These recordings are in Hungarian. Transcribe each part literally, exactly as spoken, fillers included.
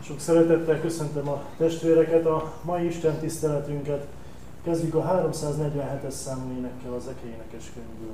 Sok szeretettel köszöntöm a testvéreket, a mai Isten tiszteletünket. Kezdjük a háromszáznegyvenhetes számú énekkel az Eke énekes könyvből.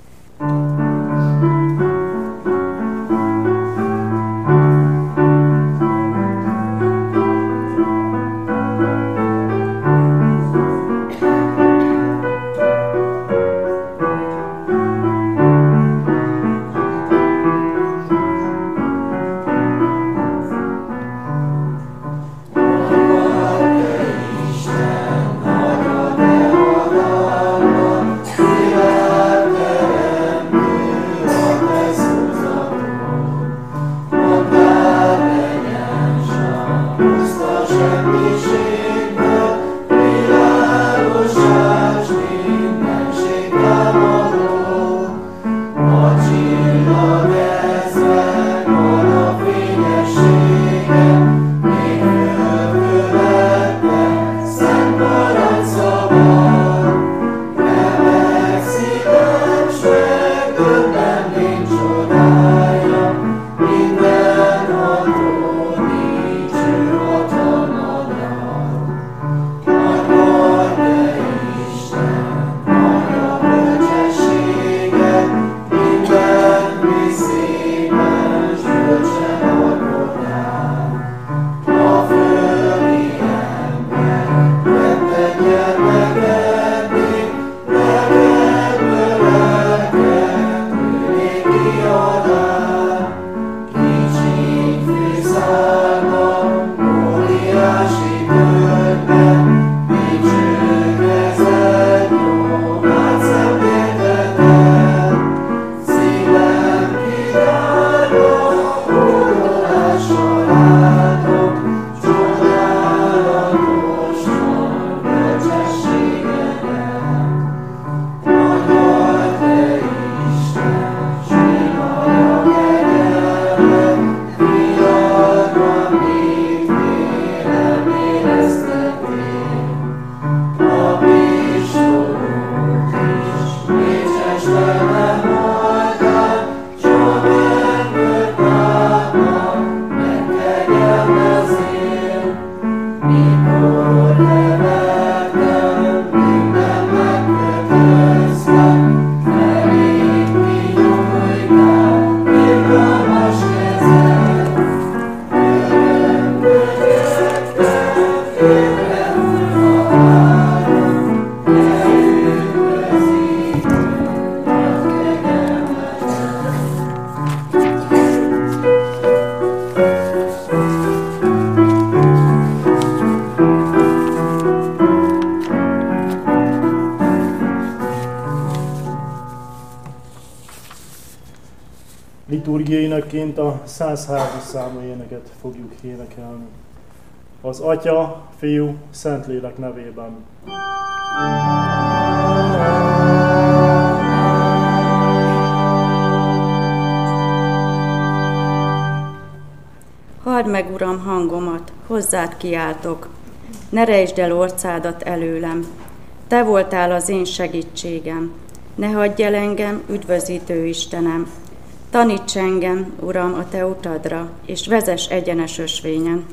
Liturgiainak a száz hármas számú éneket fogjuk énekelni. Az Atya, Fiú, Szentlélek nevében. Halld meg, Uram, hangomat, hozzád kiáltok, ne rejtsd el orcádat előlem. Te voltál az én segítségem, ne hagyj el engem, üdvözítő Istenem. Taníts engem, Uram, a Te utadra, és vezess egyenes ösvényen.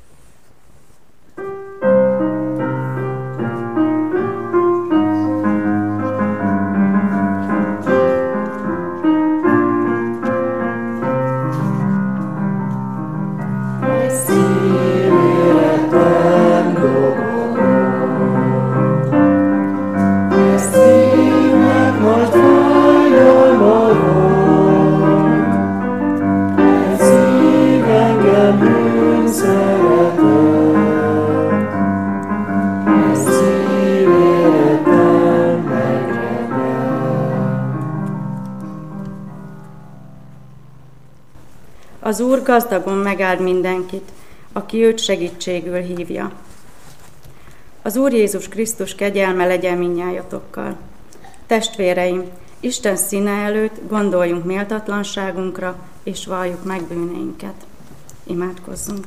Az Úr gazdagon megáld mindenkit, aki őt segítségül hívja. Az Úr Jézus Krisztus kegyelme legyen mindnyájatokkal. Testvéreim, Isten színe előtt gondoljunk méltatlanságunkra, és valljuk meg bűneinket. Imádkozzunk.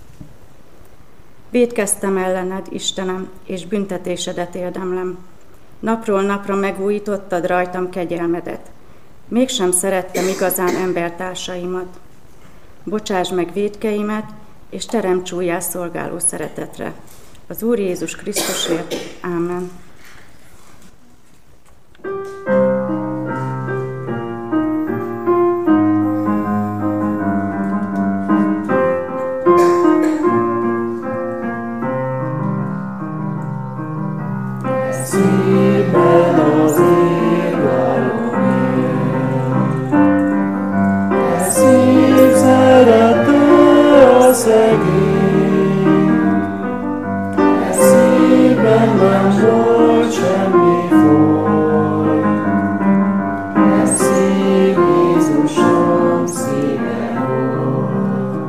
Vétkeztem ellened, Istenem, és büntetésedet érdemlem. Napról napra megújítottad rajtam kegyelmedet. Mégsem szerettem igazán embertársaimat. Bocsáss meg vétkeimet, és teremts újjá szolgáló szeretetre. Az Úr Jézus Krisztusért. Ámen. Szívben az írgalom él, e szív szerető a szegény, e szívben nem volt semmi foly, e szív Jézusom szíve volt.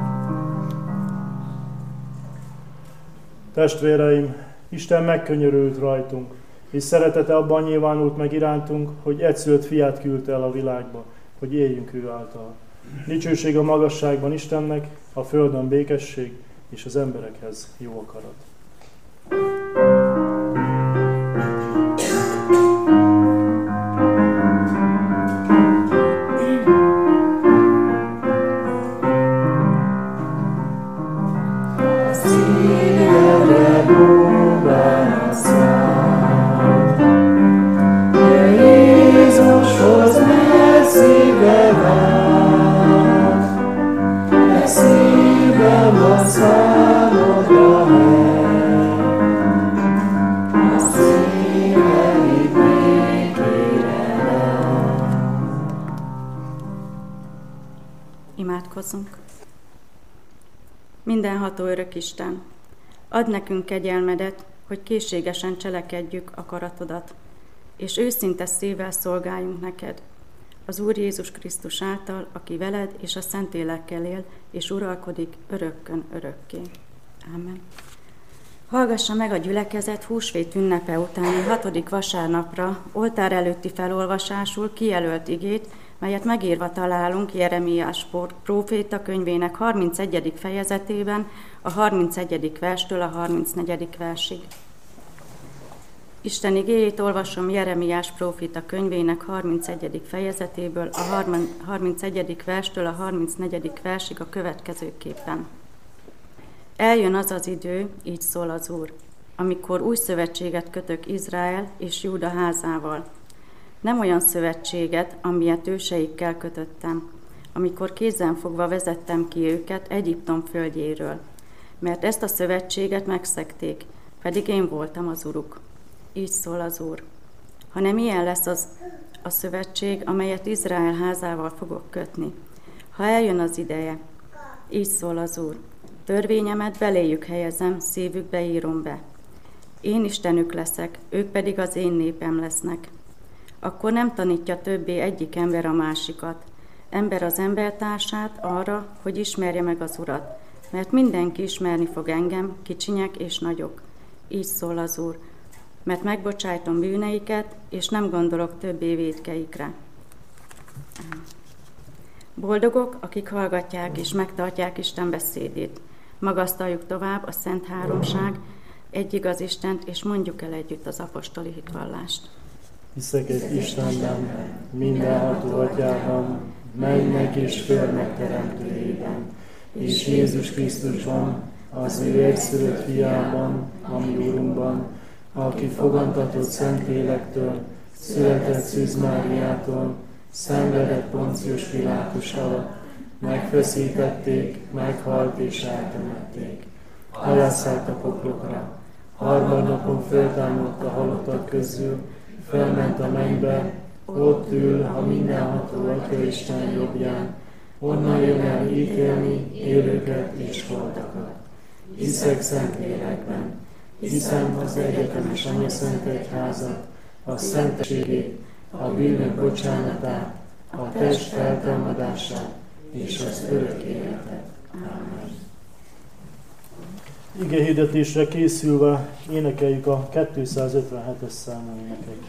Testvéreim, Isten megkönyörült rajtunk, és szeretete abban nyilvánult meg irántunk, hogy egyszülött fiát küldte el a világba, hogy éljünk ő által. Dicsőség a magasságban Istennek, a földön békesség, és az emberekhez jó akarat. Imádkozzunk. Mindenható örök Isten, add nekünk kegyelmedet, hogy készségesen cselekedjük akaratodat, és őszinte szívvel szolgáljunk neked, az Úr Jézus Krisztus által, aki veled és a Szentlélekkel él, és uralkodik örökkön örökké. Ámen. Hallgassa meg a gyülekezet húsvét ünnepe utáni hatodik vasárnapra oltár előtti felolvasásul kijelölt igét, melyet megírva találunk Jeremiás próféta könyvének harmincegyedik fejezetében, a harmincegyedik verstől a harmincnegyedik versig. Isten igéjét olvasom Jeremiás próféta könyvének harmincegyedik fejezetéből, a harmincegyedik verstől a harmincnegyedik versig a következőképpen. Eljön az az idő, így szól az Úr, amikor új szövetséget kötök Izrael és Júda házával. Nem olyan szövetséget, amilyet őseikkel kötöttem, amikor kézen fogva vezettem ki őket Egyiptom földjéről, mert ezt a szövetséget megszegték, pedig én voltam az Uruk. Így szól az Úr. Hanem ilyen lesz az a szövetség, amelyet Izrael házával fogok kötni. Ha eljön az ideje, így szól az Úr. Törvényemet beléjük helyezem, szívükbe írom be. Én Istenük leszek, ők pedig az én népem lesznek. Akkor nem tanítja többé egyik ember a másikat, ember az embertársát arra, hogy ismerje meg az Urat, mert mindenki ismerni fog engem, kicsinyek és nagyok. Így szól az Úr, mert megbocsájtom bűneiket, és nem gondolok többé vétkeikre. Boldogok, akik hallgatják és megtartják Isten beszédét. Magasztaljuk tovább a Szent Háromság, egy igaz Istent, és mondjuk el együtt az apostoli hitvallást. Hiszek egy Istenben, mindenható Atyában, mennek és földnek teremtőjében, és Jézus Krisztusban, az ő egyszülött fiában, ami Úrunkban, aki fogantatott Szentlélektől, született Szűz Máriától, szenvedett Poncius Pilátus alatt, megfeszítették, meghalt és eltemették. Alászállt a poklokra, harmadnapon föltámadt a halottak közül, felment a mennybe, ott ül a mindenható Atya Isten jobbján, onnan jön el ítélni élőket és holtakat. Hiszek Szentlélekben, hiszem az egyetemes anyaszent egyházat, a szentségét, a bűnök bocsánatát, a test feltámadását és az örök életet. Ámen. Igehirdetésre készülve énekeljük a kétszázötvenhetes számú éneket.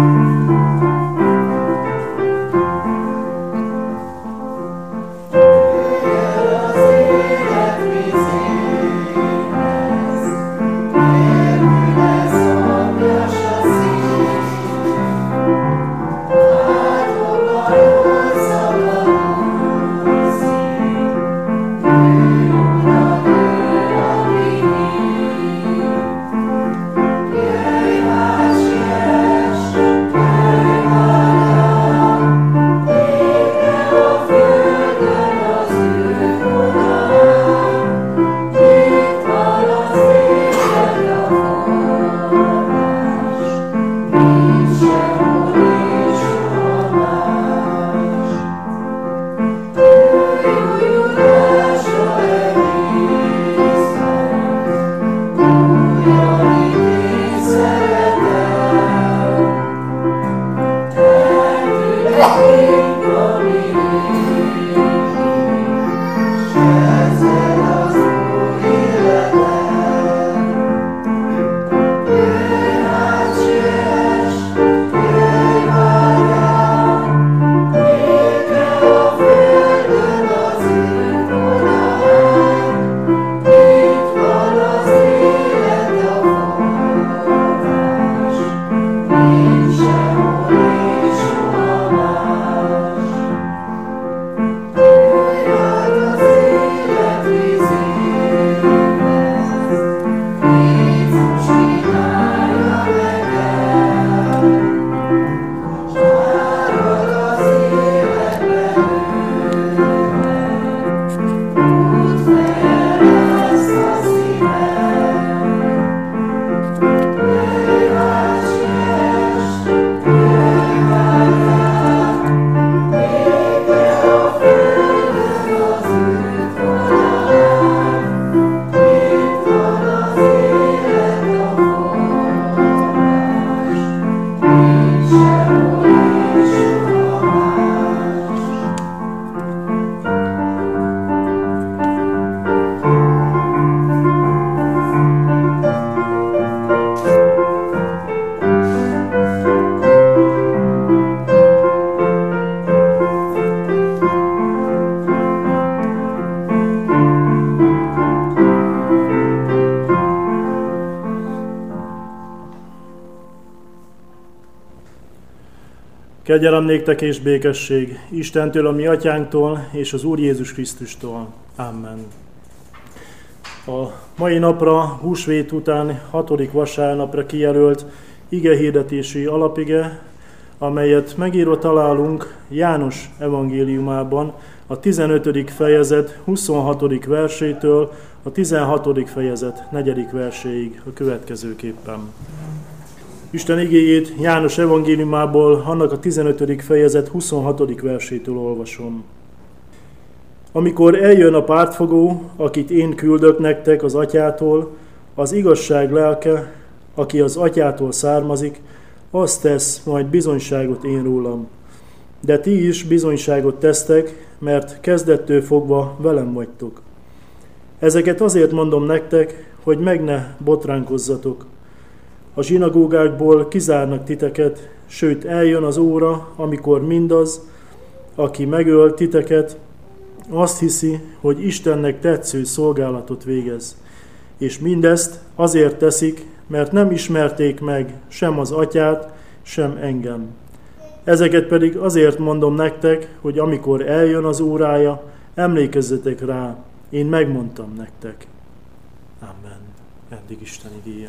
Thank you. Kegyelem néktek és békesség Istentől, a mi atyánktól, és az Úr Jézus Krisztustól. Amen. A mai napra, húsvét után hatodik vasárnapra kijelölt igehirdetési alapige, amelyet megírva találunk János evangéliumában, a tizenötödik fejezet huszonhatodik versétől a tizenhatodik fejezet negyedik verséig a következőképpen. Isten igéjét János evangéliumából, annak a tizenötödik fejezet huszonhatodik versétől olvasom. Amikor eljön a pártfogó, akit én küldök nektek az atyától, az igazság lelke, aki az atyától származik, azt tesz majd bizonyságot én rólam. De ti is bizonyságot tesztek, mert kezdettől fogva velem vagytok. Ezeket azért mondom nektek, hogy meg ne botránkozzatok. A zsinagógákból kizárnak titeket, sőt eljön az óra, amikor mindaz, aki megöl titeket, azt hiszi, hogy Istennek tetsző szolgálatot végez. És mindezt azért teszik, mert nem ismerték meg sem az atyát, sem engem. Ezeket pedig azért mondom nektek, hogy amikor eljön az órája, emlékezzetek rá, én megmondtam nektek. Amen. Eddig Isten igéje.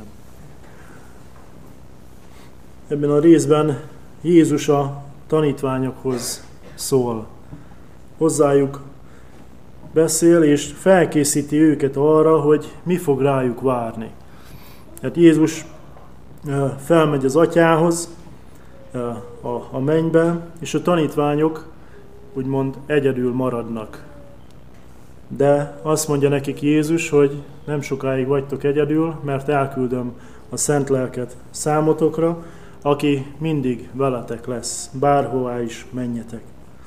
Ebben a részben Jézus a tanítványokhoz szól. Hozzájuk beszél, és felkészíti őket arra, hogy mi fog rájuk várni. Tehát Jézus felmegy az atyához, a mennybe, és a tanítványok úgymond egyedül maradnak. De azt mondja nekik Jézus, hogy nem sokáig vagytok egyedül, mert elküldöm a Szent Lelket számotokra, aki mindig veletek lesz, bárhová is menjetek.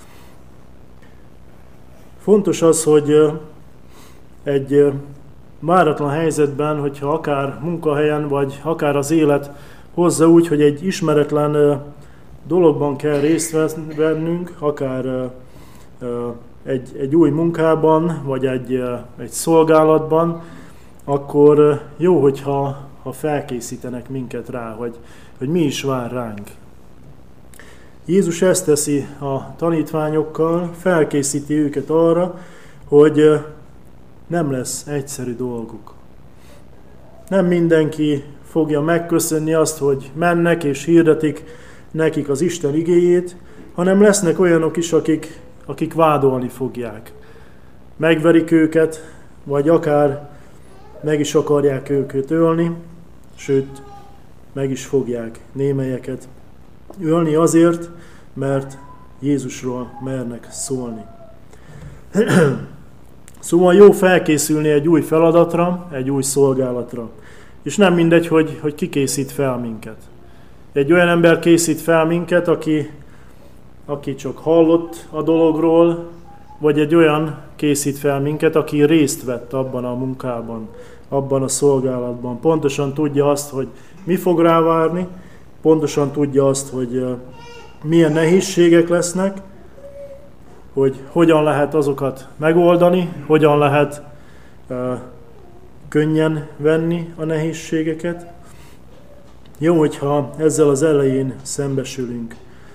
Fontos az, hogy egy váratlan helyzetben, hogyha akár munkahelyen, vagy akár az élet hozza úgy, hogy egy ismeretlen dologban kell részt vennünk, akár egy, egy új munkában, vagy egy, egy szolgálatban, akkor jó, hogyha ha felkészítenek minket rá, hogy, hogy mi is vár ránk. Jézus ezt teszi a tanítványokkal, felkészíti őket arra, hogy nem lesz egyszerű dolguk. Nem mindenki fogja megköszönni azt, hogy mennek és hirdetik nekik az Isten igéjét, hanem lesznek olyanok is, akik, akik vádolni fogják. Megverik őket, vagy akár meg is akarják őket ölni, sőt, meg is fogják némelyeket ölni azért, mert Jézusról mernek szólni. Szóval jó felkészülni egy új feladatra, egy új szolgálatra. És nem mindegy, hogy, hogy ki készít fel minket. Egy olyan ember készít fel minket, aki, aki csak hallott a dologról, vagy egy olyan készít fel minket, aki részt vett abban a munkában, abban a szolgálatban. Pontosan tudja azt, hogy mi fog rá várni, pontosan tudja azt, hogy milyen nehézségek lesznek, hogy hogyan lehet azokat megoldani, hogyan lehet uh, könnyen venni a nehézségeket. Jó, hogyha ezzel az elején szembesülünk.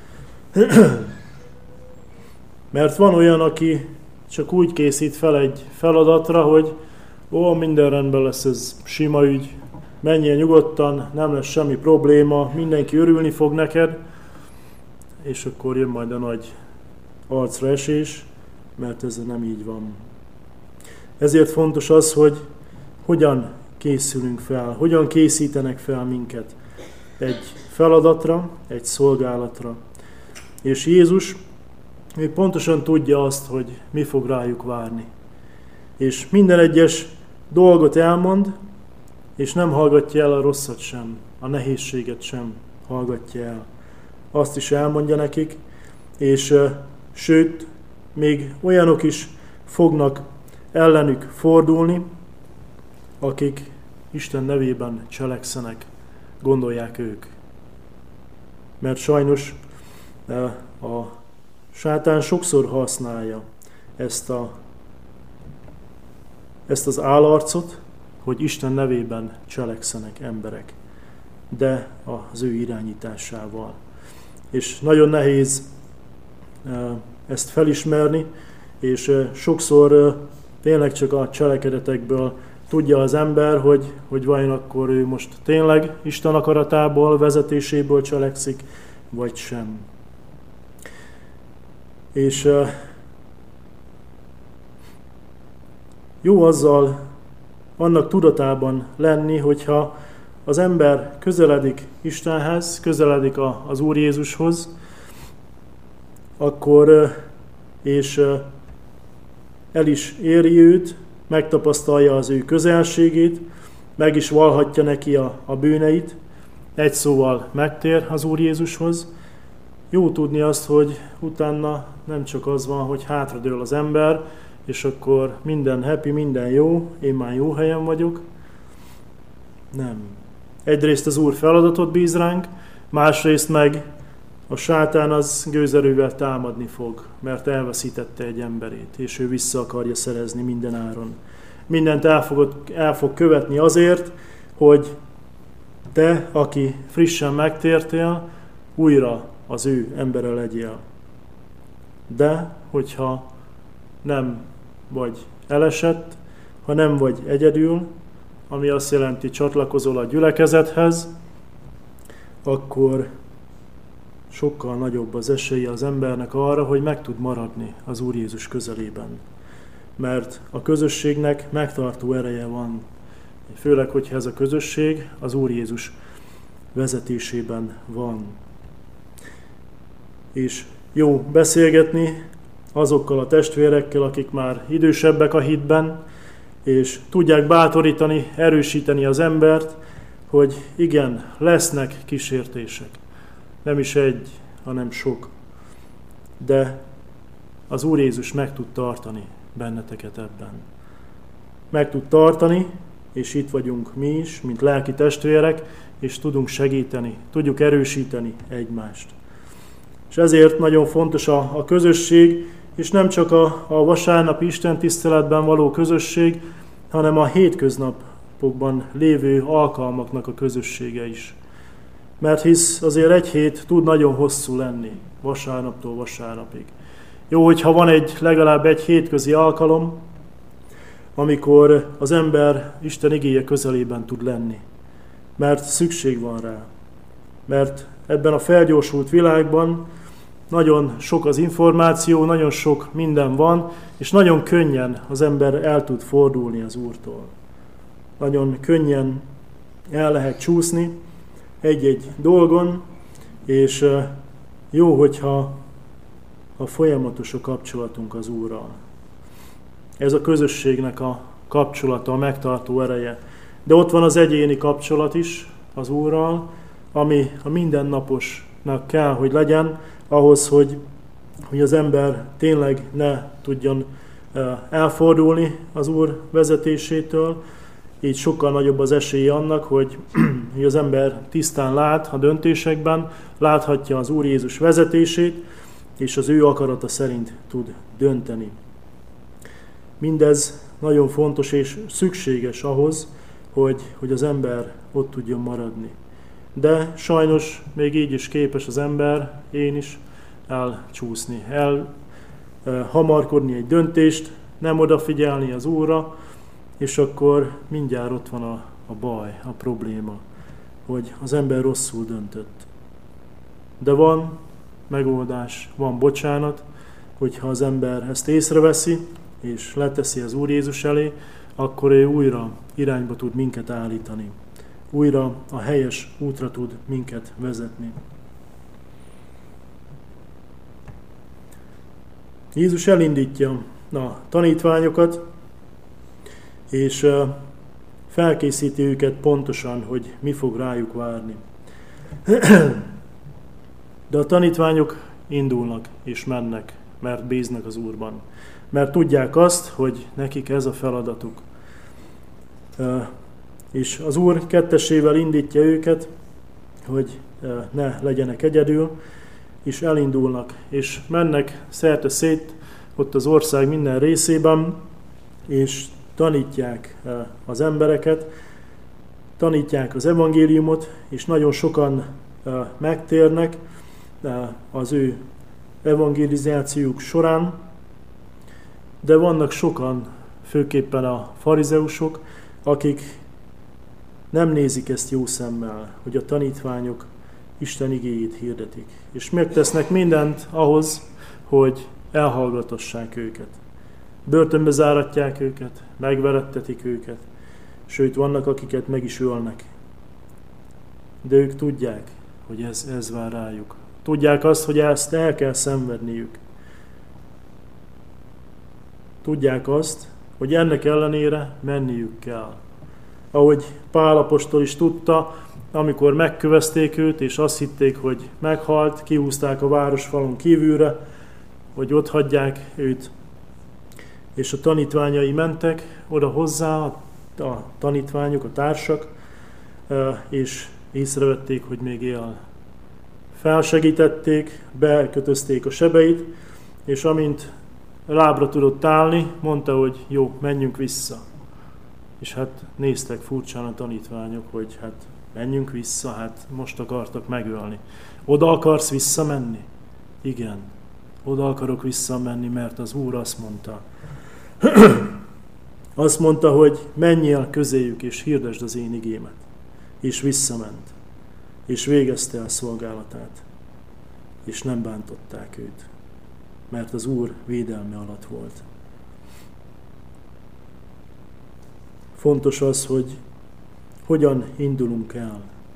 Mert van olyan, aki csak úgy készít fel egy feladatra, hogy ó, minden rendben lesz, ez sima ügy, menjél nyugodtan, nem lesz semmi probléma, mindenki örülni fog neked, és akkor jön majd a nagy arcra esés, mert ez nem így van. Ezért fontos az, hogy hogyan készülünk fel, hogyan készítenek fel minket egy feladatra, egy szolgálatra. És Jézus ő pontosan tudja azt, hogy mi fog rájuk várni. És minden egyes dolgot elmond, és nem hallgatja el a rosszat sem, a nehézséget sem hallgatja el. Azt is elmondja nekik, és sőt, még olyanok is fognak ellenük fordulni, akik Isten nevében cselekszenek, gondolják ők. Mert sajnos a sátán sokszor használja ezt, a, ezt az állarcot, hogy Isten nevében cselekszenek emberek, de az ő irányításával. és nagyon nehéz ezt felismerni, és sokszor tényleg csak a cselekedetekből tudja az ember, hogy, hogy vajon akkor ő most tényleg Isten akaratából, vezetéséből cselekszik, vagy sem. És jó azzal annak tudatában lenni, hogyha az ember közeledik Istenhez, közeledik az Úr Jézushoz, akkor és el is éri őt, megtapasztalja az ő közelségét, meg is vallhatja neki a, a bűneit, egy szóval megtér az Úr Jézushoz. Jó tudni azt, hogy utána nem csak az van, hogy hátradől az ember, és akkor minden happy, minden jó, én már jó helyen vagyok. Nem. Egyrészt az Úr feladatot bíz ránk, másrészt meg a sátán az gőzerővel támadni fog, mert elveszítette egy emberét, és ő vissza akarja szerezni minden áron. Mindent el, fogod, el fog követni azért, hogy te, aki frissen megtértél, újra az ő embere legyél. De, hogyha nem vagy elesett, ha nem vagy egyedül, ami azt jelenti, csatlakozol a gyülekezethez, akkor sokkal nagyobb az esélye az embernek arra, hogy meg tud maradni az Úr Jézus közelében. Mert a közösségnek megtartó ereje van. Főleg, hogyha ez a közösség az Úr Jézus vezetésében van. És jó beszélgetni azokkal a testvérekkel, akik már idősebbek a hitben, és tudják bátorítani, erősíteni az embert, hogy igen, lesznek kísértések. Nem is egy, hanem sok. De az Úr Jézus meg tud tartani benneteket ebben. Meg tud tartani, és itt vagyunk mi is, mint lelki testvérek, és tudunk segíteni, tudjuk erősíteni egymást. És ezért nagyon fontos a, a közösség, és nem csak a, a vasárnapi istentiszteletben való közösség, hanem a hétköznapokban lévő alkalmaknak a közössége is. Mert hisz azért egy hét tud nagyon hosszú lenni, vasárnaptól vasárnapig. Jó, hogyha van egy legalább egy hétközi alkalom, amikor az ember Isten igéje közelében tud lenni. Mert szükség van rá. Mert ebben a felgyorsult világban nagyon sok az információ, nagyon sok minden van, és nagyon könnyen az ember el tud fordulni az Úrtól. Nagyon könnyen el lehet csúszni egy-egy dolgon, és jó, hogyha a folyamatos a kapcsolatunk az Úrral. Ez a közösségnek a kapcsolata, a megtartó ereje. De ott van az egyéni kapcsolat is az Úrral, ami a mindennaposnak kell, hogy legyen, ahhoz, hogy, hogy az ember tényleg ne tudjon elfordulni az Úr vezetésétől. Így sokkal nagyobb az esély annak, hogy, hogy az ember tisztán lát a döntésekben, láthatja az Úr Jézus vezetését, és az ő akarata szerint tud dönteni. Mindez nagyon fontos és szükséges ahhoz, hogy, hogy az ember ott tudjon maradni. De sajnos még így is képes az ember, én is, elcsúszni, elhamarkodni egy döntést, nem odafigyelni az Úrra, és akkor mindjárt ott van a, a baj, a probléma, hogy az ember rosszul döntött. De van megoldás, van bocsánat, hogyha az ember ezt észreveszi, és leteszi az Úr Jézus elé, akkor ő újra irányba tud minket állítani. Újra a helyes útra tud minket vezetni. Jézus elindítja a tanítványokat, és felkészíti őket pontosan, hogy mi fog rájuk várni. De a tanítványok indulnak és mennek, mert bíznak az Úrban. Mert tudják azt, hogy nekik ez a feladatuk. És az Úr kettesével indítja őket, hogy ne legyenek egyedül, és elindulnak, és mennek szerte szét ott az ország minden részében, és tanítják az embereket, tanítják az evangéliumot, és nagyon sokan megtérnek, az ő evangelizációjuk során, de vannak sokan, főképpen a farizeusok, akik nem nézik ezt jó szemmel, hogy a tanítványok Isten igéjét hirdetik. És megtesznek mindent ahhoz, hogy elhallgatassák őket. Börtönbe záratják őket, megverettetik őket, sőt vannak, akiket meg is ölnek. De ők tudják, hogy ez, ez vár rájuk. Tudják azt, hogy ezt el kell szenvedniük. Tudják azt, hogy ennek ellenére menniük kell. Ahogy Pál apostol is tudta, amikor megkövezték őt, és azt hitték, hogy meghalt, kihúzták a városfalon kívülre, hogy ott hagyják őt, és a tanítványai mentek oda hozzá, a tanítványok, a társak, és észrevették, hogy még él. Felsegítették, bekötözték a sebeit, és amint lábra tudott állni, mondta, hogy jó, menjünk vissza. És hát néztek furcsán a tanítványok, hogy hát menjünk vissza, hát most akartak megölni. Oda akarsz visszamenni? Igen, oda akarok visszamenni, mert az Úr azt mondta. Azt mondta, hogy menjél közéjük, és hirdesd az én igémet. És visszament, és végezte el szolgálatát, és nem bántották őt, mert az Úr védelme alatt volt. Fontos az, hogy hogyan indulunk el.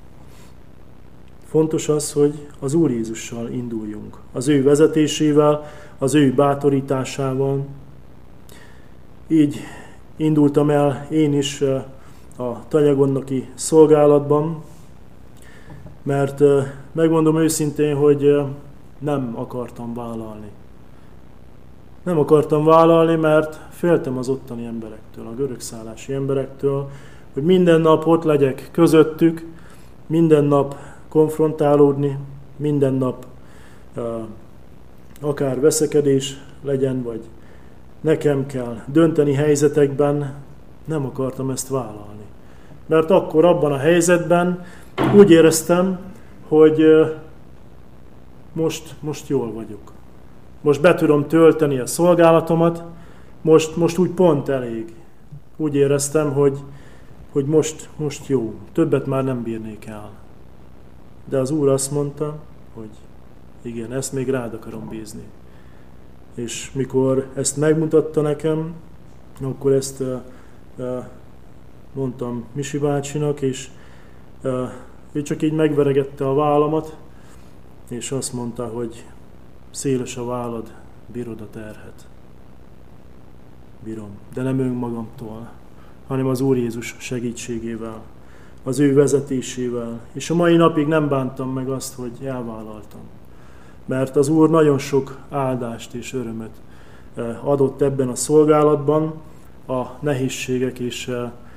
Fontos az, hogy az Úr Jézussal induljunk. Az ő vezetésével, az ő bátorításával. Így indultam el én is a tanyagonnaki szolgálatban, mert megmondom őszintén, hogy nem akartam vállalni. Nem akartam vállalni, mert féltem az ottani emberektől, a görögszállási emberektől, hogy minden nap ott legyek közöttük, minden nap konfrontálódni, minden nap uh, akár veszekedés legyen, vagy nekem kell dönteni helyzetekben, nem akartam ezt vállalni. Mert akkor abban a helyzetben úgy éreztem, hogy uh, most, most jól vagyok. Most be tudom tölteni a szolgálatomat, most, most úgy pont elég. Úgy éreztem, hogy, hogy most, most jó, többet már nem bírnék el. De az Úr azt mondta, hogy igen, ezt még rád akarom bízni. És mikor ezt megmutatta nekem, akkor ezt uh, uh, mondtam Misi bácsinak, és uh, ő csak így megveregette a vállamat, és azt mondta, hogy széles a vállad, bírod a terhet. Bírom, de nem önmagamtól, hanem az Úr Jézus segítségével, az ő vezetésével. És a mai napig nem bántam meg azt, hogy elvállaltam. Mert az Úr nagyon sok áldást és örömöt adott ebben a szolgálatban, a nehézségek és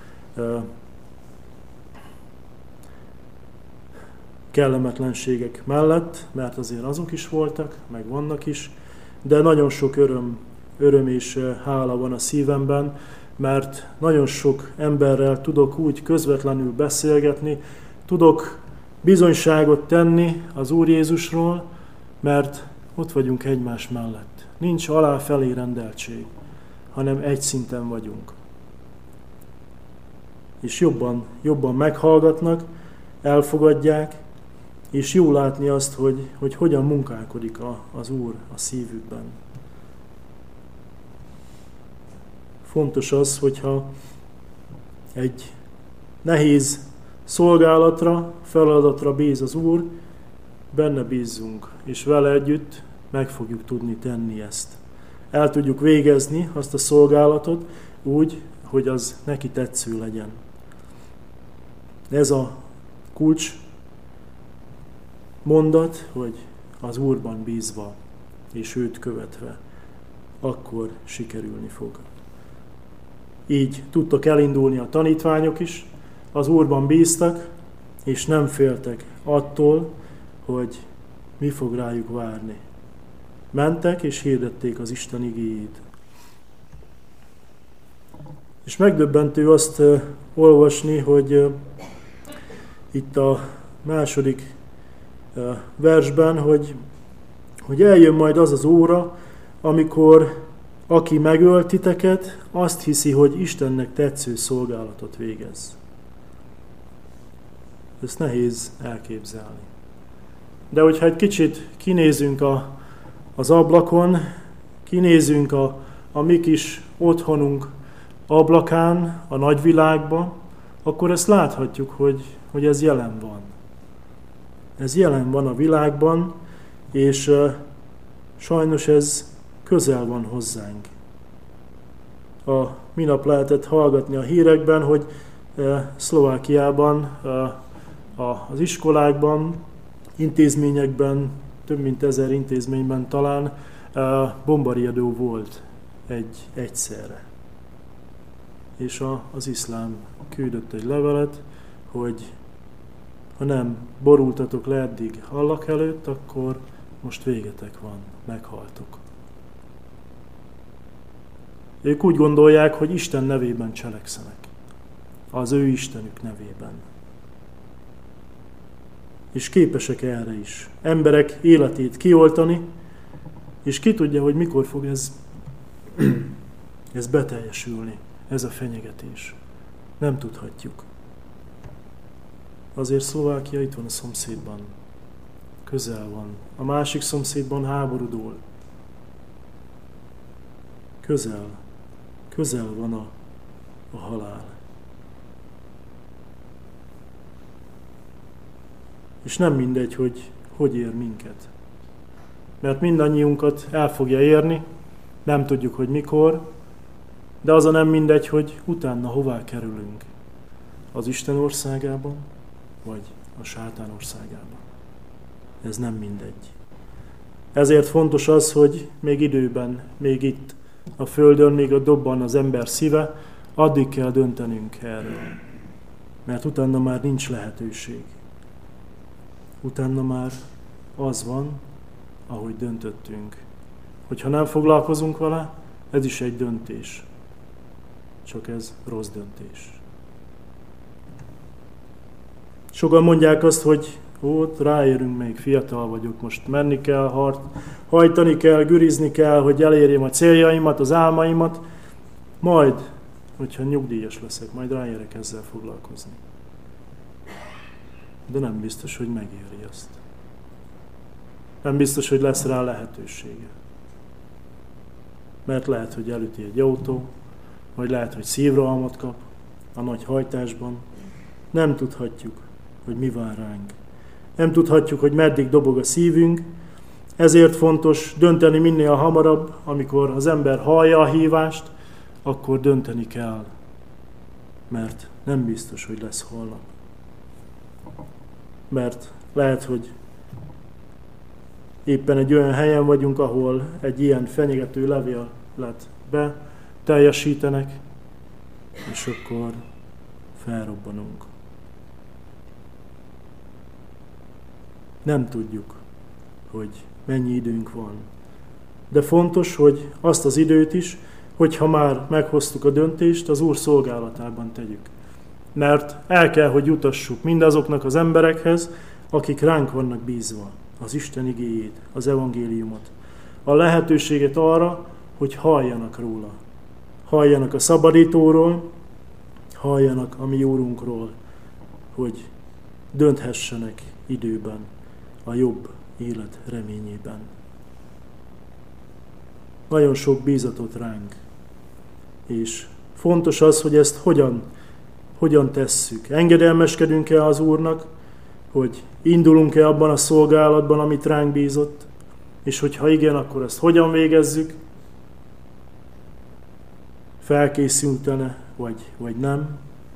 kellemetlenségek mellett, mert azért azok is voltak, meg vannak is, de nagyon sok öröm, öröm és hála van a szívemben, mert nagyon sok emberrel tudok úgy közvetlenül beszélgetni, tudok bizonyságot tenni az Úr Jézusról, mert ott vagyunk egymás mellett. Nincs alá-felé rendeltség, hanem egy szinten vagyunk. És jobban, jobban meghallgatnak, elfogadják, és jó látni azt, hogy, hogy hogyan munkálkodik a, az Úr a szívükben. Fontos az, hogyha egy nehéz szolgálatra, feladatra bíz az Úr, benne bízzunk, és vele együtt meg fogjuk tudni tenni ezt. El tudjuk végezni azt a szolgálatot úgy, hogy az neki tetsző legyen. Ez a kulcs mondat, hogy az Úrban bízva és őt követve, akkor sikerülni fog. Így tudtak elindulni a tanítványok is, az Úrban bíztak, és nem féltek attól, hogy mi fog rájuk várni. Mentek és hirdették az Isten igéjét. És megdöbbentő azt olvasni, hogy itt a második versben, hogy, hogy eljön majd az az óra, amikor aki megöl titeket, azt hiszi, hogy Istennek tetsző szolgálatot végez. Ezt nehéz elképzelni. De hogyha egy kicsit kinézünk a, az ablakon, kinézünk a, a mi kis otthonunk ablakán, a nagyvilágba, akkor ezt láthatjuk, hogy, hogy ez jelen van. Ez jelen van a világban, és uh, sajnos ez közel van hozzánk. A minap lehetett hallgatni a hírekben, hogy uh, Szlovákiában, uh, az iskolákban, intézményekben, több mint ezer intézményben talán uh, bombariadó volt egy, egyszerre. És a, az iszlám küldött egy levelet, hogy ha nem borultatok le eddig Allah előtt, akkor most végetek van, meghaltok. Ők úgy gondolják, hogy Isten nevében cselekszenek. Az ő Istenük nevében. És képesek erre is. Emberek életét kioltani, és ki tudja, hogy mikor fog ez, ez beteljesülni, ez a fenyegetés. Nem tudhatjuk. Azért Szlovákia itt van a szomszédban. Közel van. A másik szomszédban háború dúl. Közel. Közel van a, a halál. És nem mindegy, hogy hogy ér minket. Mert mindannyiunkat el fogja érni, nem tudjuk, hogy mikor, de az a nem mindegy, hogy utána hová kerülünk. Az Isten országában, vagy a sátán országában. Ez nem mindegy. Ezért fontos az, hogy még időben, még itt a Földön, még a dobban az ember szíve, addig kell döntenünk erről. Mert utána már nincs lehetőség. Utána már az van, ahogy döntöttünk. Hogyha nem foglalkozunk vele, ez is egy döntés. Csak ez rossz döntés. Sokan mondják azt, hogy ott ráérünk, még fiatal vagyok, most menni kell, hart, hajtani kell, gürizni kell, hogy elérjem a céljaimat, az álmaimat, majd, hogyha nyugdíjas leszek, majd ráérek ezzel foglalkozni. De nem biztos, hogy megéri azt. Nem biztos, hogy lesz rá lehetősége. Mert lehet, hogy elüti egy autó, vagy lehet, hogy szívrohamot kap a nagy hajtásban. Nem tudhatjuk, hogy mi vár ránk. Nem tudhatjuk, hogy meddig dobog a szívünk, ezért fontos dönteni minél hamarabb, amikor az ember hallja a hívást, akkor dönteni kell, mert nem biztos, hogy lesz holnap. Mert lehet, hogy éppen egy olyan helyen vagyunk, ahol egy ilyen fenyegető levélet beteljesítenek, és akkor felrobbanunk. Nem tudjuk, hogy mennyi időnk van. De fontos, hogy azt az időt is, hogyha már meghoztuk a döntést, az Úr szolgálatában tegyük. Mert el kell, hogy jutassuk mindazoknak az emberekhez, akik ránk vannak bízva, az Isten igéjét, az evangéliumot. A lehetőséget arra, hogy halljanak róla. Halljanak a szabadítóról, halljanak a mi Úrunkról, hogy dönthessenek időben a jobb élet reményében. Nagyon sok bízatot ránk, és fontos az, hogy ezt hogyan, hogyan tesszük. Engedelmeskedünk-e az Úrnak, hogy indulunk-e abban a szolgálatban, amit ránk bízott, és hogyha igen, akkor ezt hogyan végezzük, felkészültene, vagy, vagy nem.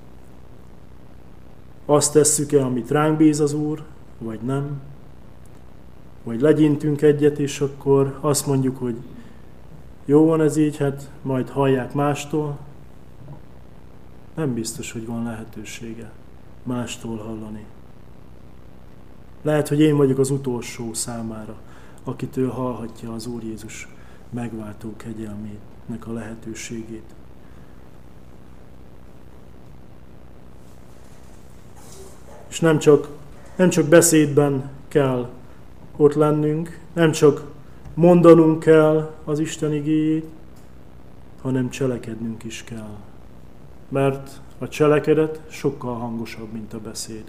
Azt tesszük-e, amit ránk bíz az Úr, vagy nem. Vagy legyintünk egyet, és akkor azt mondjuk, hogy jó van ez így, hát majd hallják mástól. Nem biztos, hogy van lehetősége mástól hallani. Lehet, hogy én vagyok az utolsó számára, akitől hallhatja az Úr Jézus megváltó kegyelmének a lehetőségét. És nem csak, nem csak beszédben kell ott lennünk, nem csak mondanunk kell az Isten igéjét, hanem cselekednünk is kell. Mert a cselekedet sokkal hangosabb, mint a beszéd.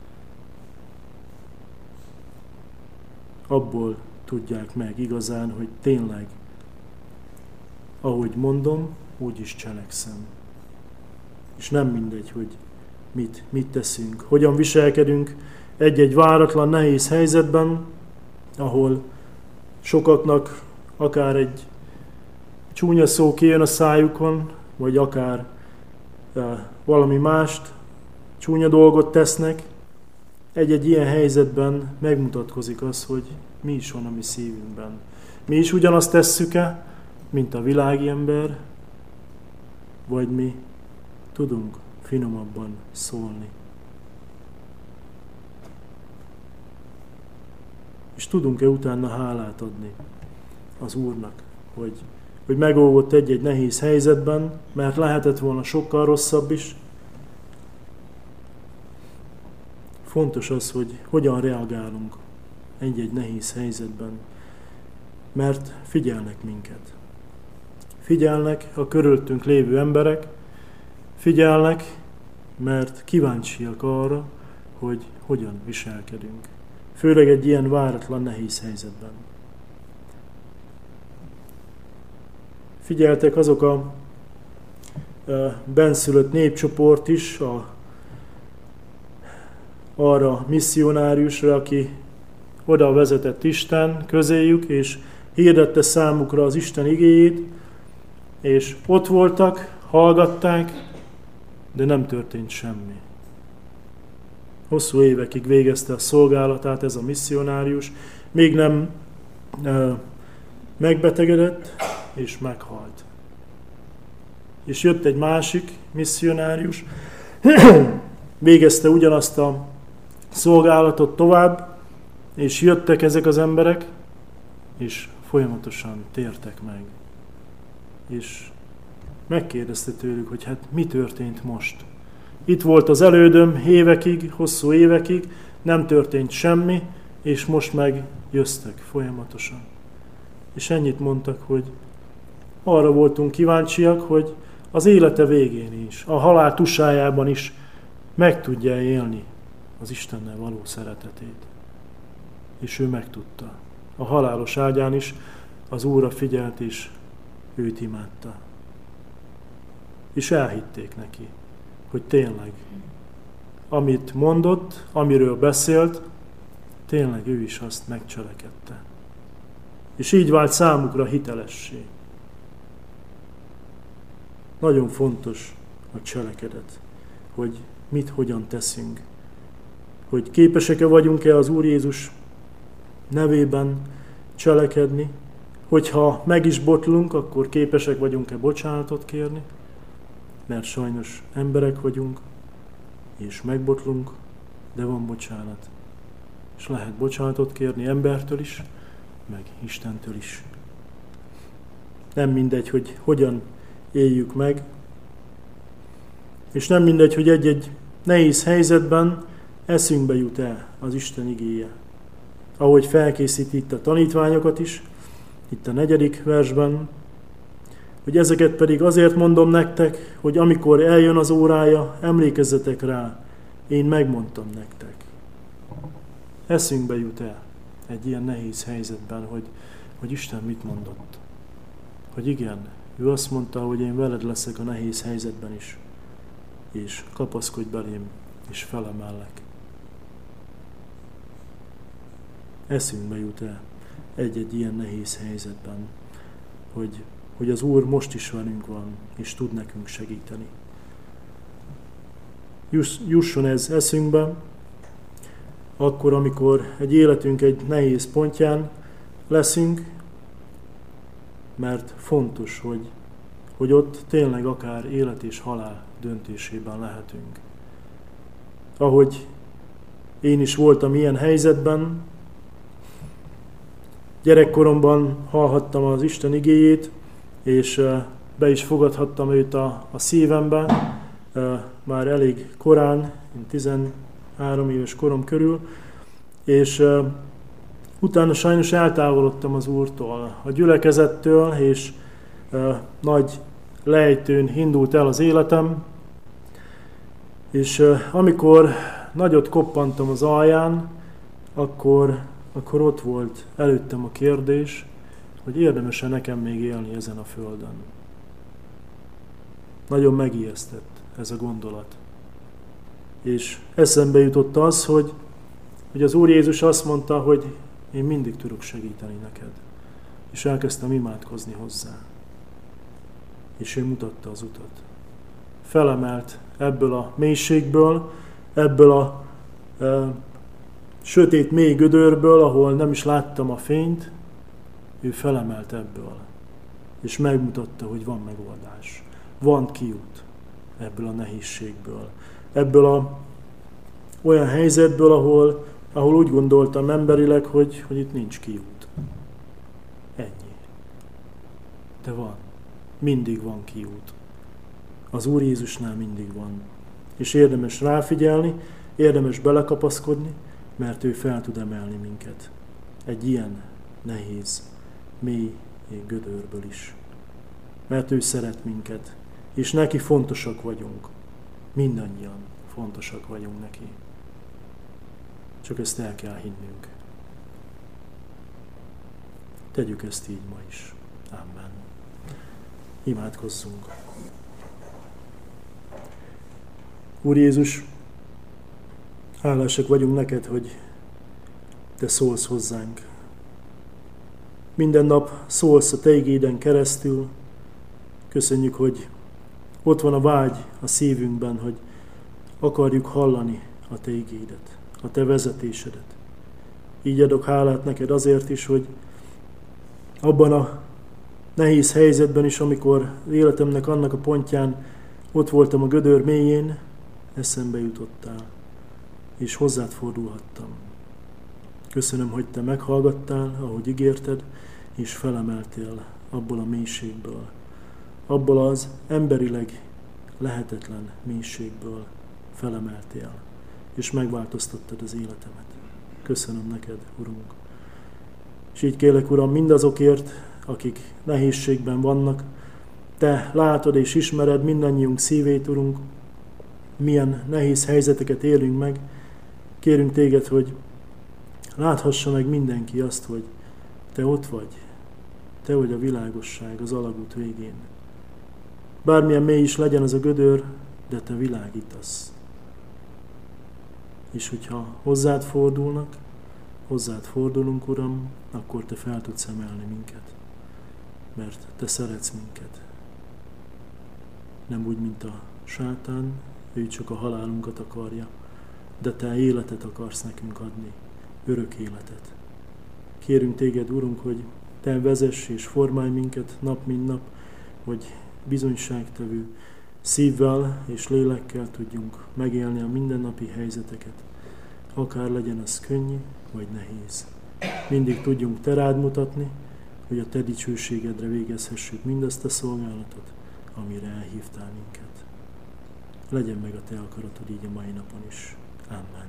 Abból tudják meg igazán, hogy tényleg, ahogy mondom, úgy is cselekszem. És nem mindegy, hogy mit, mit teszünk, hogyan viselkedünk egy-egy váratlan, nehéz helyzetben, ahol sokaknak akár egy csúnya szó kijön a szájukon, vagy akár e, valami mást, csúnya dolgot tesznek. Egy-egy ilyen helyzetben megmutatkozik az, hogy mi is van a mi szívünkben. Mi is ugyanazt tesszük-e, mint a világi ember, vagy mi tudunk finomabban szólni. És tudunk-e utána hálát adni az Úrnak, hogy, hogy megóvott egy-egy nehéz helyzetben, mert lehetett volna sokkal rosszabb is. Fontos az, hogy hogyan reagálunk egy-egy nehéz helyzetben, mert figyelnek minket. Figyelnek a körülöttünk lévő emberek, figyelnek, mert kíváncsiak arra, hogy hogyan viselkedünk. Főleg egy ilyen váratlan, nehéz helyzetben. Figyeltek azok a benszülött népcsoport is, a, arra misszionáriusra, aki oda vezetett Isten közéjük, és hirdette számukra az Isten igéjét, és ott voltak, hallgatták, de nem történt semmi. Hosszú évekig végezte a szolgálatát ez a misszionárius, még nem e, megbetegedett, és meghalt. És jött egy másik misszionárius, végezte ugyanazt a szolgálatot tovább, és jöttek ezek az emberek, és folyamatosan tértek meg. És megkérdezte tőlük, hogy hát mi történt most? Itt volt az elődöm évekig, hosszú évekig, nem történt semmi, és most meg jöztek folyamatosan. És ennyit mondtak, hogy arra voltunk kíváncsiak, hogy az élete végén is, a halál tusájában is meg tudja élni az Istennel való szeretetét. És ő megtudta. A halálos ágyán is az Úrra figyelt, és őt imádta. És elhitték neki, hogy tényleg, amit mondott, amiről beszélt, tényleg ő is azt megcselekedte. És így vált számukra hitelessé. Nagyon fontos a cselekedet, hogy mit, hogyan teszünk. Hogy képesek-e vagyunk-e az Úr Jézus nevében cselekedni, hogyha meg is botlunk, akkor képesek vagyunk-e bocsánatot kérni, mert sajnos emberek vagyunk, és megbotlunk, de van bocsánat. És lehet bocsánatot kérni embertől is, meg Istentől is. Nem mindegy, hogy hogyan éljük meg, és nem mindegy, hogy egy-egy nehéz helyzetben eszünkbe jut el az Isten igéje. Ahogy felkészíti itt a tanítványokat is, itt a negyedik versben, hogy ezeket pedig azért mondom nektek, hogy amikor eljön az órája, emlékezzetek rá, én megmondtam nektek. Eszünkbe jut el egy ilyen nehéz helyzetben, hogy, hogy Isten mit mondott. Hogy igen, ő azt mondta, hogy én veled leszek a nehéz helyzetben is, és kapaszkodj belém, és felemellek. Eszünkbe jut el egy-egy ilyen nehéz helyzetben, hogy, hogy az Úr most is velünk van, és tud nekünk segíteni. Jusson ez eszünkbe, akkor, amikor egy életünk egy nehéz pontján leszünk, mert fontos, hogy, hogy ott tényleg akár élet és halál döntésében lehetünk. Ahogy én is voltam ilyen helyzetben, gyerekkoromban hallhattam az Isten igéjét, és be is fogadhattam őt a, a szívembe, már elég korán, tizenhárom éves korom körül, És uh, utána sajnos eltávolodtam az Úrtól, a gyülekezettől, és uh, nagy lejtőn indult el az életem, és uh, amikor nagyot koppantam az alján, akkor, akkor ott volt előttem a kérdés, hogy érdemes-e nekem még élni ezen a földön. Nagyon megijesztett ez a gondolat. És eszembe jutott az, hogy, hogy az Úr Jézus azt mondta, hogy én mindig tudok segíteni neked. És elkezdtem imádkozni hozzá. És ő mutatta az utat. Felemelt ebből a mélységből, ebből a e, sötét mély gödörből, ahol nem is láttam a fényt, ő felemelt ebből. És megmutatta, hogy van megoldás. Van kiút ebből a nehézségből. Ebből a olyan helyzetből, ahol, ahol úgy gondoltam emberileg, hogy, hogy itt nincs kiút. Ennyi. De van. Mindig van kiút. Az Úr Jézusnál mindig van. És érdemes ráfigyelni, érdemes belekapaszkodni, mert ő fel tud emelni minket. Egy ilyen nehéz, mély gödörből is. Mert ő szeret minket, és neki fontosak vagyunk. Mindannyian fontosak vagyunk neki. Csak ezt el kell hinnünk. Tegyük ezt így ma is. Amen. Imádkozzunk. Úr Jézus, hálásak vagyunk neked, hogy te szólsz hozzánk. Minden nap szólsz a te igéden keresztül. Köszönjük, hogy ott van a vágy a szívünkben, hogy akarjuk hallani a te igédet, a te vezetésedet. Így adok hálát neked azért is, hogy abban a nehéz helyzetben is, amikor életemnek annak a pontján ott voltam a gödör mélyén, eszembe jutottál, és hozzád fordulhattam. Köszönöm, hogy te meghallgattál, ahogy ígérted, és felemeltél abból a mélységből, abból az emberileg lehetetlen mélységből felemeltél, és megváltoztattad az életemet. Köszönöm neked, Urunk. És így kérlek, Uram, mindazokért, akik nehézségben vannak, te látod és ismered mindannyiunk szívét, Urunk, milyen nehéz helyzeteket élünk meg. Kérünk téged, hogy láthassa meg mindenki azt, hogy te ott vagy. Te vagy a világosság az alagút végén. Bármilyen mély is legyen az a gödör, de te világítasz. És hogyha hozzád fordulnak, hozzád fordulunk, Uram, akkor te fel tudsz emelni minket. Mert te szeretsz minket. Nem úgy, mint a sátán, ő csak a halálunkat akarja, de te életet akarsz nekünk adni, örök életet. Kérünk téged, Urunk, hogy te vezess és formálj minket nap mint nap, hogy bizonyságtevő szívvel és lélekkel tudjunk megélni a mindennapi helyzeteket, akár legyen az könnyű vagy nehéz. Mindig tudjunk te rád mutatni, hogy a te dicsőségedre végezhessük mindazt a szolgálatot, amire elhívtál minket. Legyen meg a te akaratod így a mai napon is. Amen.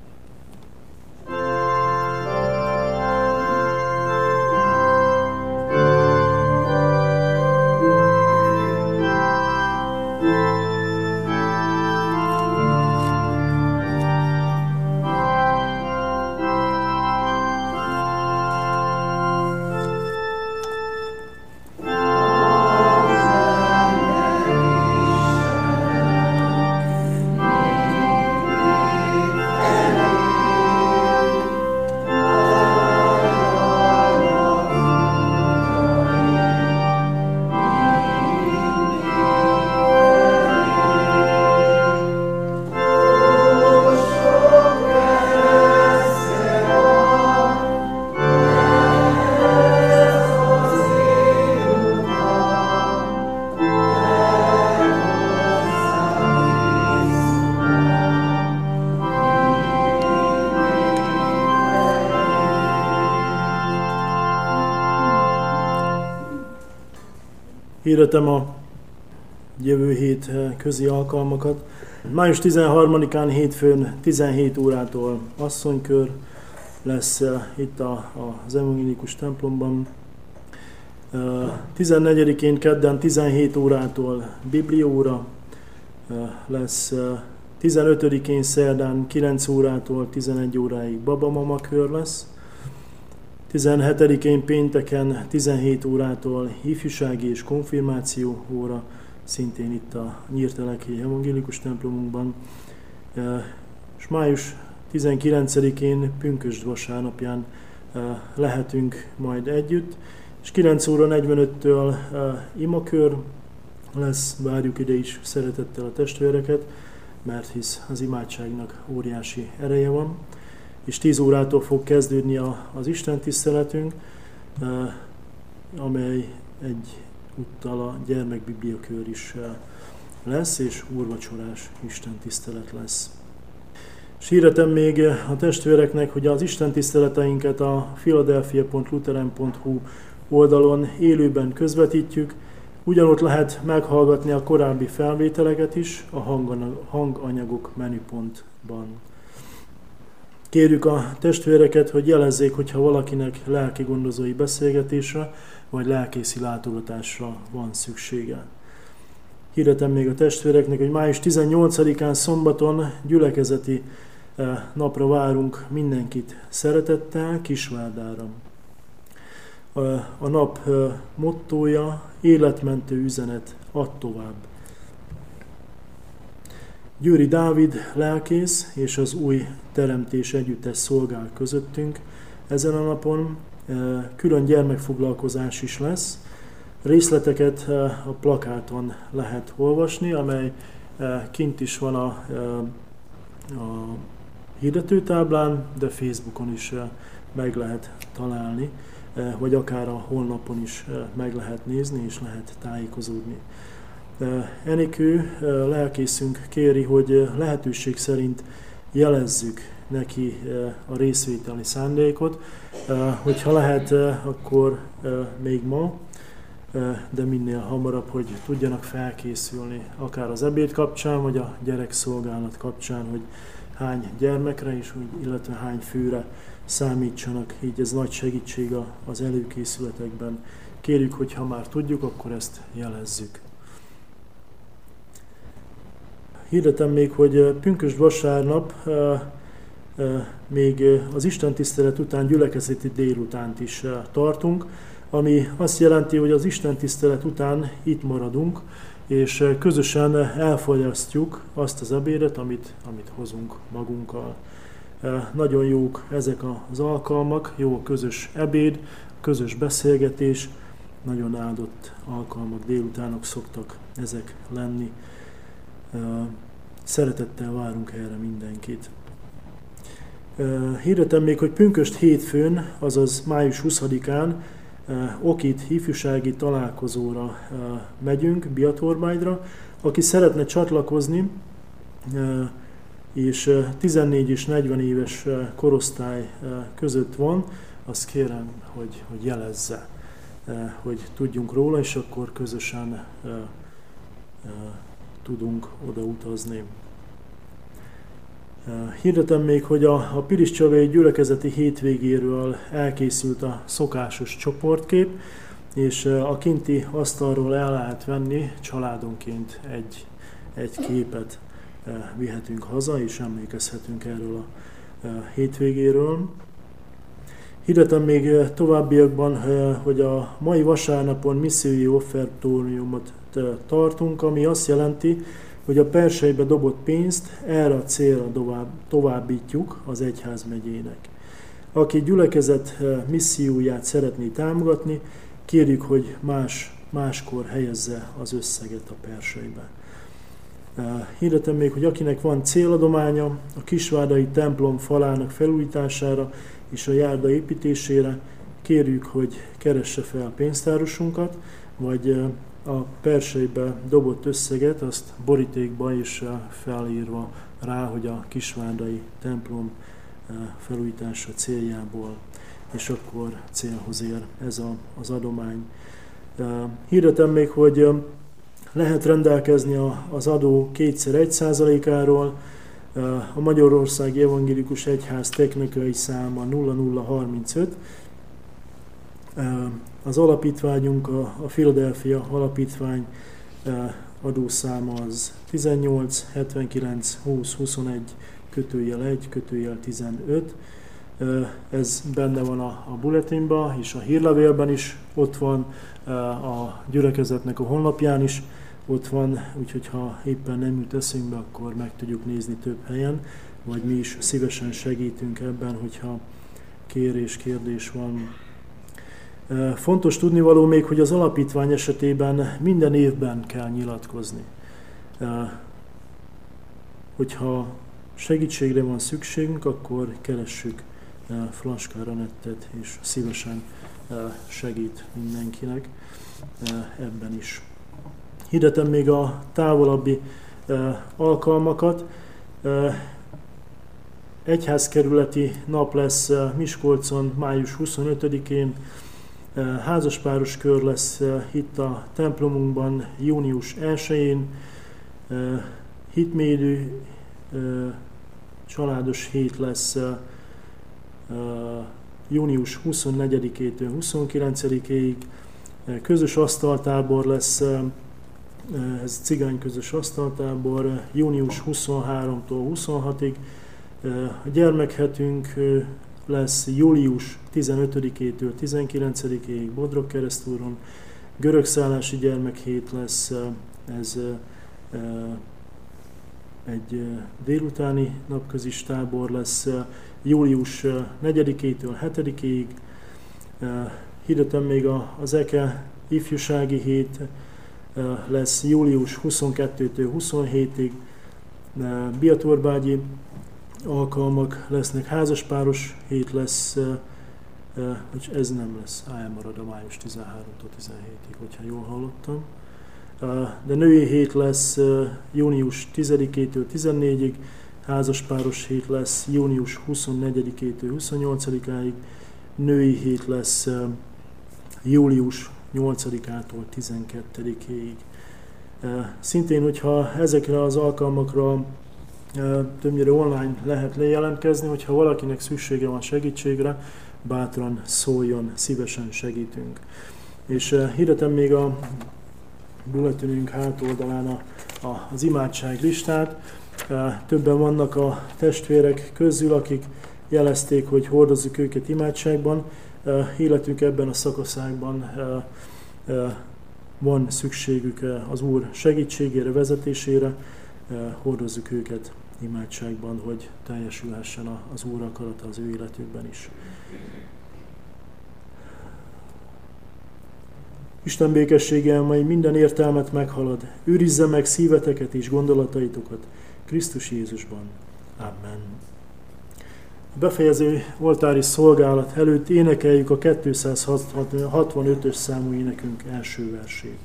Hirdetem a jövő hét közi alkalmakat. május tizenharmadikán hétfőn tizenhét órától asszonykör, lesz itt a, az evangélikus templomban. tizennegyedikén kedden tizenhét órától biblióra lesz, tizenötödikén szerdán kilenc órától tizenegy óráig babamama kör lesz, tizenhetedikén pénteken tizenhét órától ifjúsági és konfirmáció óra, szintén itt a Nyírteleki evangélikus templomunkban, és május tizenkilencedikén pünkösd vasárnapján lehetünk majd együtt, és kilenc óra negyvenöttől imakör lesz, várjuk ide is szeretettel a testvéreket, mert hisz az imádságnak óriási ereje van, és tíz órától fog kezdődni az Isten tiszteletünk, amely egy úttal a gyermekbibliakör is lesz, és úrvacsorás Isten tisztelet lesz. És hirdetem még a testvéreknek, hogy az Isten tiszteleteinket a philadelphia pont lutheren pont hu oldalon élőben közvetítjük, ugyanott lehet meghallgatni a korábbi felvételeket is a hanganyagok menüpontban. Kérjük a testvéreket, hogy jelezzék, hogyha valakinek lelki gondozói beszélgetésre vagy lelkészi látogatásra van szüksége. Hirdetem még a testvéreknek, hogy május tizennyolcadikán szombaton gyülekezeti napra várunk mindenkit szeretettel Kisvárdára. A nap mottója életmentő üzenet, add tovább. Győri Dávid lelkész és az új teremtés együttes szolgál közöttünk ezen a napon. Külön gyermekfoglalkozás is lesz. Részleteket a plakáton lehet olvasni, amely kint is van a, a hirdetőtáblán, de Facebookon is meg lehet találni, vagy akár a honlapon is meg lehet nézni, és lehet tájékozódni. Enikő lelkészünk kéri, hogy lehetőség szerint jelezzük neki a részvételi szándékot, hogyha lehet, akkor még ma, de minél hamarabb, hogy tudjanak felkészülni, akár az ebéd kapcsán, vagy a gyerekszolgálat kapcsán, hogy hány gyermekre is, illetve hány főre számítsanak, így ez nagy segítség az előkészületekben. Kérjük, hogy ha már tudjuk, akkor ezt jelezzük. Hirdetem még, hogy pünkösd vasárnap még az istentisztelet után gyülekezeti délutánt is tartunk, ami azt jelenti, hogy az istentisztelet után itt maradunk, és közösen elfogyasztjuk azt az ebédet, amit, amit hozunk magunkkal. Nagyon jók ezek az alkalmak, jó a közös ebéd, közös beszélgetés, nagyon áldott alkalmak, délutánok szoktak ezek lenni. Szeretettel várunk erre mindenkit. Hirdetem még, hogy pünkösd hétfőn, azaz május huszadikán Okit ifjúsági találkozóra megyünk, Biatorbágyra. Aki szeretne csatlakozni, és tizennégy és negyven éves korosztály között van, azt kérem, hogy, hogy jelezze, hogy tudjunk róla, és akkor közösen tudunk oda utazni. Hirdetem még, hogy a, a Piliscsabai gyülekezeti hétvégéről elkészült a szokásos csoportkép, és a kinti asztalról el lehet venni családonként egy, egy képet vihetünk haza, és emlékezhetünk erről a hétvégéről. Hirdetem még továbbiakban, hogy a mai vasárnapon missziói offertóriumot tartunk, ami azt jelenti, hogy a persejbe dobott pénzt erre a célra tovább, továbbítjuk az egyházmegyének. Aki gyülekezet misszióját szeretné támogatni, kérjük, hogy más, máskor helyezze az összeget a persejbe. Hirdetem még, hogy akinek van céladománya a kisvárdai templom falának felújítására és a járda építésére, kérjük, hogy keresse fel pénztárosunkat, vagy a persejbe dobott összeget, azt borítékba is felírva rá, hogy a kisvárdai templom felújítása céljából, és akkor célhoz ér ez a, az adomány. Hirdetem még, hogy lehet rendelkezni az adó kétszer egy százalékáról, A Magyarországi Evangélikus Egyház technikai száma nulla nulla harmincöt. Az alapítványunk, a Philadelphia Alapítvány adószáma az tizennyolc hetvenkilenc húsz huszonegy kötőjel egy kötőjel tizenöt. Ez benne van a, a bulletinban és a hírlevélben is, ott van a gyülekezetnek a honlapján is, ott van, úgyhogy ha éppen nem jut eszünkbe, akkor meg tudjuk nézni több helyen, vagy mi is szívesen segítünk ebben, hogyha kérés, kérdés van. Fontos tudnivaló még, hogy az alapítvány esetében minden évben kell nyilatkozni. Hogyha segítségre van szükségünk, akkor keressük Flaska Renettet, és szívesen segít mindenkinek ebben is. Hirdetem még a távolabbi alkalmakat. Egyházkerületi nap lesz Miskolcon május huszonötödikén, házaspáros kör lesz itt a templomunkban június elsején, hitmérő családos hét lesz június huszonnegyedikétől huszonkilencedikéig, közös asztaltábor lesz, ez cigány közös asztaltábor, június huszonháromtól huszonhatig, a gyermekhetünk lesz július tizenötödikétől tizenkilencedikéig Bodrogkeresztúron, görögszállási gyermekhét lesz, ez egy délutáni napközis tábor lesz, július negyedikétől hetedikéig. Hirdetem még az Eke ifjúsági hét lesz július huszonkettőtől huszonhétig, Biatorbágyi alkalmak lesznek, házaspáros hét lesz, hogy ez nem lesz, elmarad a május tizenháromtól tizenhétig, hogyha jól hallottam. De női hét lesz június tizedikétől tizennégyig, házaspáros hét lesz június huszonnegyedikétől huszonnyolcadikáig, női hét lesz július nyolcadikától tizenkettedikéig. Szintén, hogyha ezekre az alkalmakra többnyire online lehet lejelentkezni, hogyha valakinek szüksége van segítségre, bátran szóljon, szívesen segítünk. És hirdetem még a bulletinünk hátoldalán a, a, az imádság listát. Többen vannak a testvérek közül, akik jelezték, hogy hordozzuk őket imádságban. Életünk ebben a szakaszákban van szükségük az Úr segítségére, vezetésére. Hordozzuk őket imádságban, hogy teljesülhessen az Úr akarata az ő életükben is. Isten békessége, amely minden értelmet meghalad, őrizze meg szíveteket és gondolataitokat Krisztus Jézusban. Amen. A befejező oltári szolgálat előtt énekeljük a kétszázhatvanötös számú énekünk első versét.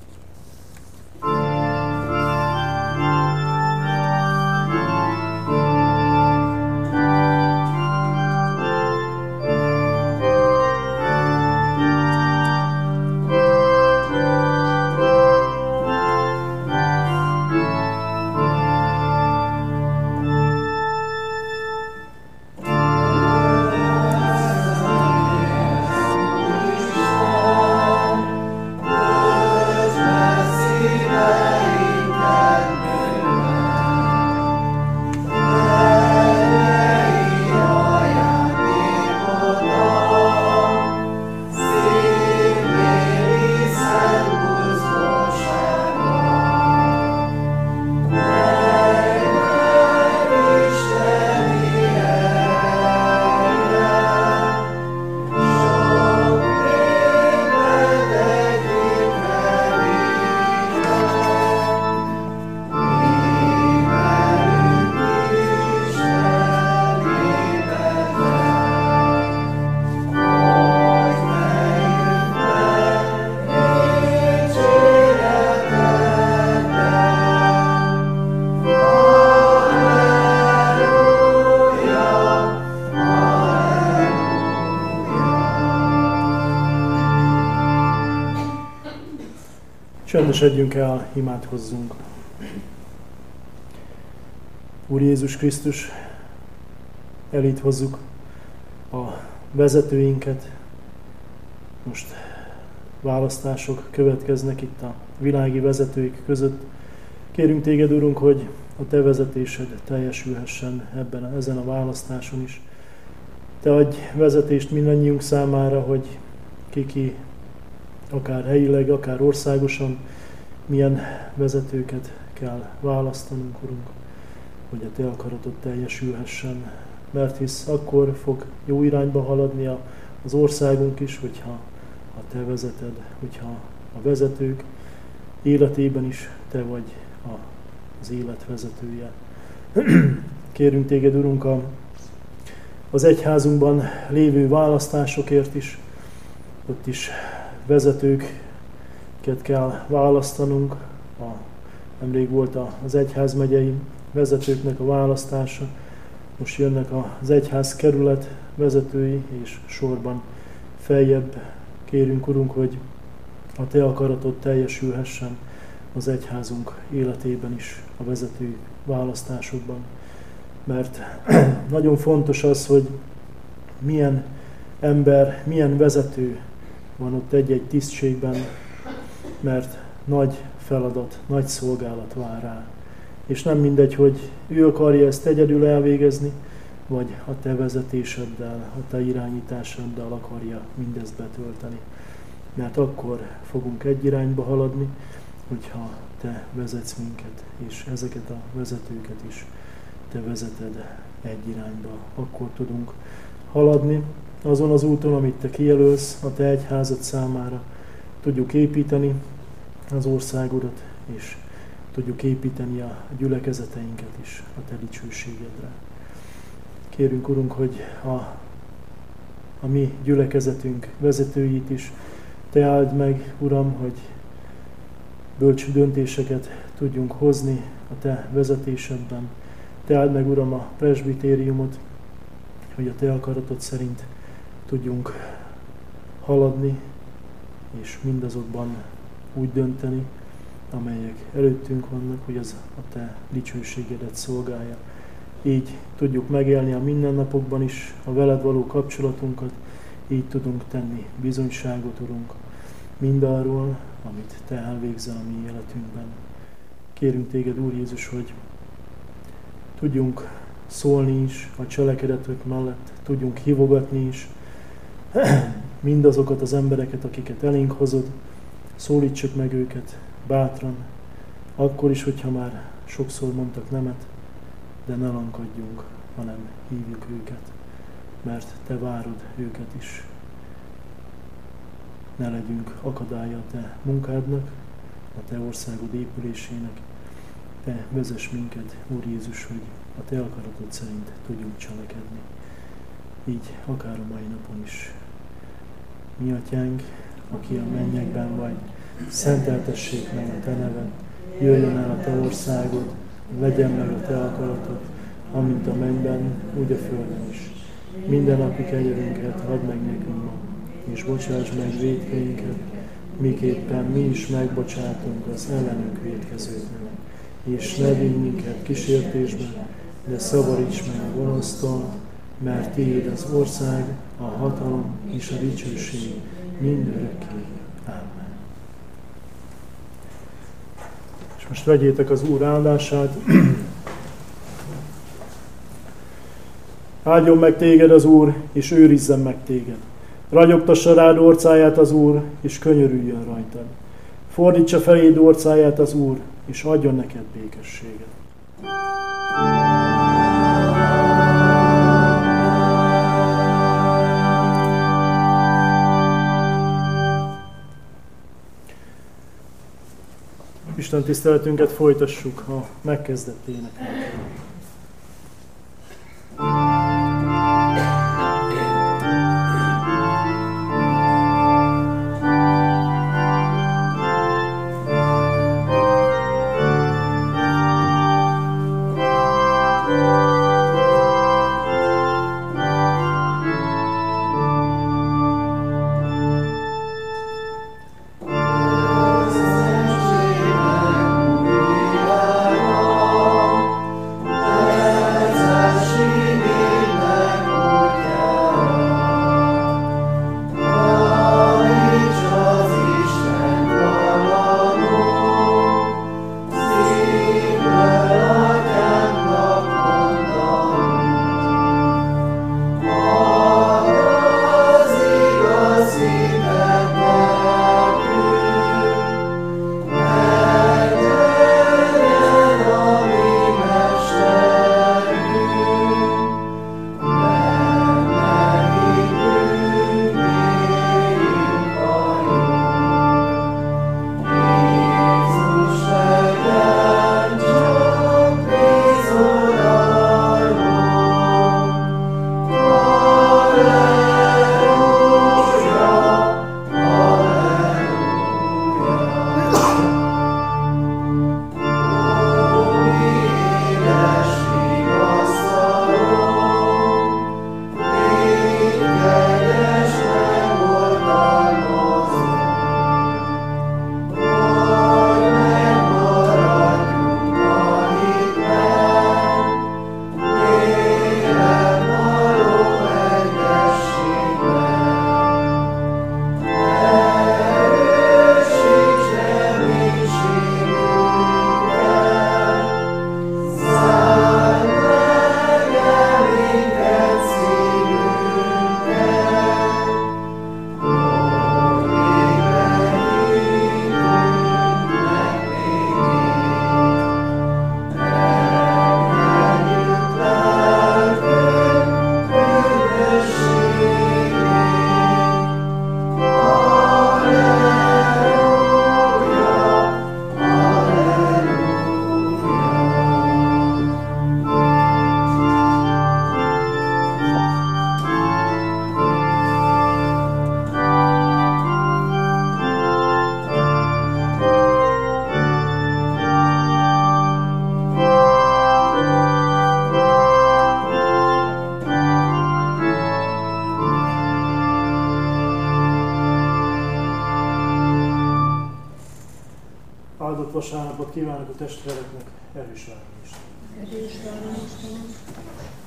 Csendesedjünk el, imádkozzunk. Úr Jézus Krisztus, elét hozzuk a vezetőinket. Most választások következnek itt a világi vezetőik között. Kérünk Téged, Urunk, hogy a Te vezetésed teljesülhessen ebben, ezen a választáson is. Te adj vezetést mindannyiunk számára, hogy ki-ki, akár helyileg, akár országosan, milyen vezetőket kell választanunk, Urunk, hogy a Te akaratod teljesülhessen. Mert hisz akkor fog jó irányba haladni az országunk is, hogyha ha Te vezeted, hogyha a vezetők életében is Te vagy az élet vezetője. Kérünk Téged, Urunk, a, az egyházunkban lévő választásokért is, ott is vezetőket kell választanunk. A, nemrég volt az egyházmegyei vezetőknek a választása, most jönnek az egyház kerület vezetői, és sorban feljebb kérünk, Urunk, hogy a Te akaratod teljesülhessen az egyházunk életében is, a vezető választásokban. Mert nagyon fontos az, hogy milyen ember, milyen vezető van ott egy-egy tisztségben, mert nagy feladat, nagy szolgálat vár rá. És nem mindegy, hogy ő akarja ezt egyedül elvégezni, vagy a Te vezetéseddel, a Te irányításoddal akarja mindezt betölteni. Mert akkor fogunk egy irányba haladni, hogyha Te vezetsz minket, és ezeket a vezetőket is Te vezeted egy irányba. Akkor tudunk haladni azon az úton, amit Te kijelölsz a Te egyházad számára. Tudjuk építeni az országodat, és tudjuk építeni a gyülekezeteinket is a Te dicsőségedre. Kérünk, Urunk, hogy a, a mi gyülekezetünk vezetőit is Te áld meg, Uram, hogy bölcs döntéseket tudjunk hozni a Te vezetésedben. Te áld meg, Uram, a presbitériumot, hogy a Te akaratod szerint tudjunk haladni, és mindazokban úgy dönteni, amelyek előttünk vannak, hogy az a Te dicsőségedet szolgálja. Így tudjuk megélni a mindennapokban is a veled való kapcsolatunkat, így tudunk tenni bizonyságot, Urunk, mindarról, amit Te elvégzel a mi életünkben. Kérünk Téged, Úr Jézus, hogy tudjunk szólni is a cselekedetek mellett, tudjunk hívogatni is mindazokat az embereket, akiket elénk hozod, szólítsuk meg őket bátran, akkor is, hogyha már sokszor mondtak nemet, de ne lankadjunk, hanem hívjuk őket, mert Te várod őket is. Ne legyünk akadálya a Te munkádnak, a Te országod épülésének. Te vezess minket, Úr Jézus, hogy a Te akaratod szerint tudjunk cselekedni. Így akár a mai napon is. Mi Atyánk, aki a mennyekben vagy, szenteltessék meg a Te neved, jöjjön el a Te országod, legyen meg a Te akaratod, amint a mennyben, úgy a földön is. Minden napi kenyerünket add meg nekünk ma, és bocsáss meg vétkeinket, miképpen mi is megbocsátunk az ellenünk vétkezőknek. És ne vigy minket kísértésbe, de szabadíts meg a gonosztól, mert Tiéd az ország, a hatalom és a dicsőség mindörökké. Amen. És most vegyétek az Úr áldását. Áldjon meg téged az Úr, és őrizzen meg téged. Ragyogtassa rád orcáját az Úr, és könyörüljön rajtad. Fordítsa feléd orcáját az Úr, és adjon neked békességet. Isten tiszteletünket folytassuk a megkezdett énekkel. Oh, kívánok a testvéreknek, erős vállalmást. Erős vállalmást.